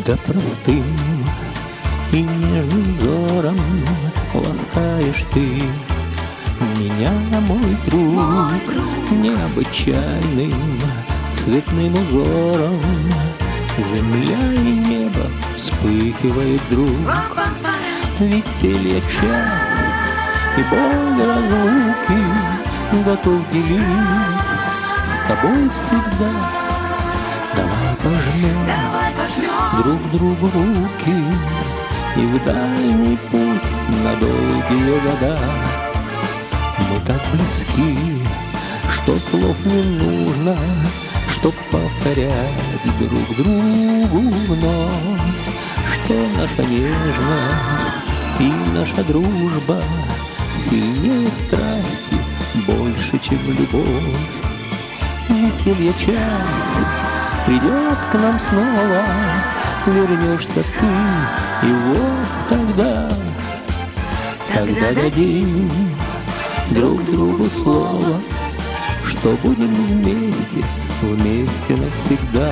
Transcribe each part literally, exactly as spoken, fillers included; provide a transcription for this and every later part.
Когда простым и нежным взором ласкаешь ты меня, мой друг, необычайным цветным узором. Земля и небо вспыхивает вдруг, веселье час и боль разлуки готов делить с тобой всегда. Давай пожмем, Давай пожмем друг другу руки и в дальний путь на долгие года. Мы так близки, что слов не нужно, чтоб повторять друг другу вновь, что наша нежность и наша дружба сильнее страсти, больше, чем любовь. Веселье час придет к нам снова, вернешься ты, и вот тогда, тогда дадим друг другу слово, что будем вместе, вместе навсегда.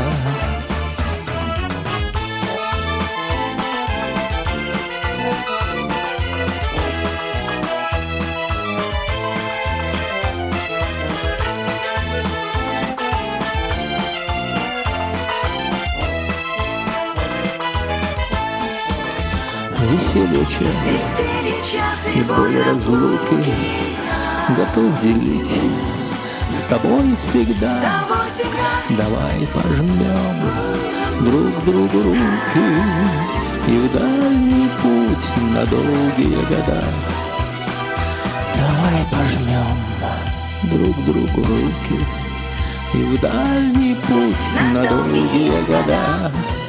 Веселье час веселье час и боль разлуки готов делить с тобой всегда. С тобой всегда. Давай пожмем друг другу руки и в дальний путь на долгие года. Давай пожмем друг другу руки и в дальний путь на долгие года.